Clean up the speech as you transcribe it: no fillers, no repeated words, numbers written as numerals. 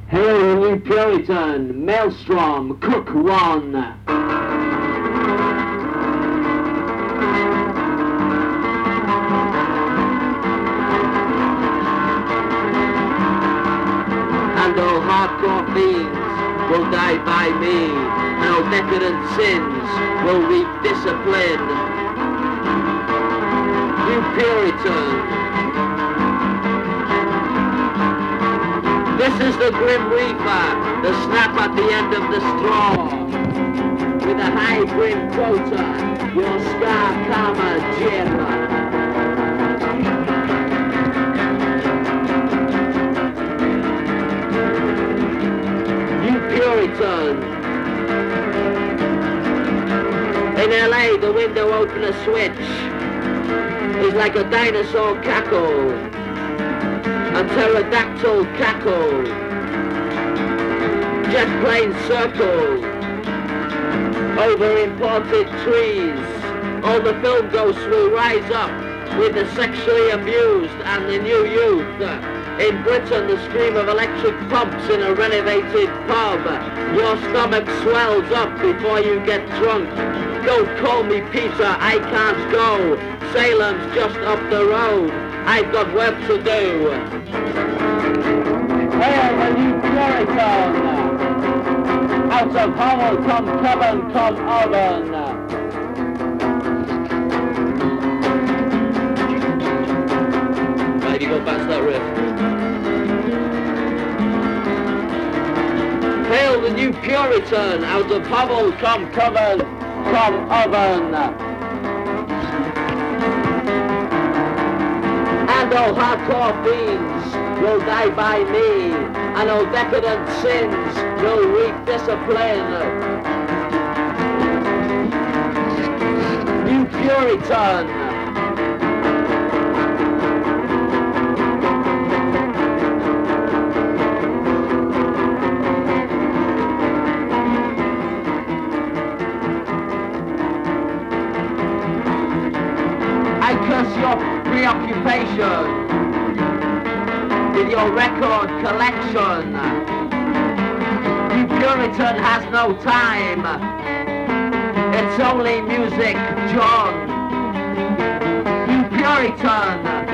Hail, you Puritan, Maelstrom, Cook One. And all hardcore fiends will die by me, and all decadent sins will reap discipline. You Puritan. This is the Grim Reaper, the snap at the end of the straw. With a high grim quota, your scar karma Jim. You Puritan. In LA, the window opener switch is like a dinosaur cackle. A pterodactyl cackle, jet plane circle, over imported trees. All the film ghosts will rise up with the sexually abused and the new youth. In Britain, the scream of electric pumps in a renovated pub. Your stomach swells up before you get drunk. Don't call me Peter, I can't go. Salem's just up the road. I've got work to do. Hail the new Puritan! Out of hovel come Kevin, come oven. Maybe go past that riff. Hail the new Puritan! Out of hovel come Kevin, come oven. And all hardcore fiends will die by me, and all decadent sins will reap discipline. You Puritan. I curse your preoccupation with your record collection. You Puritan has no time. It's only music, John. You Puritan.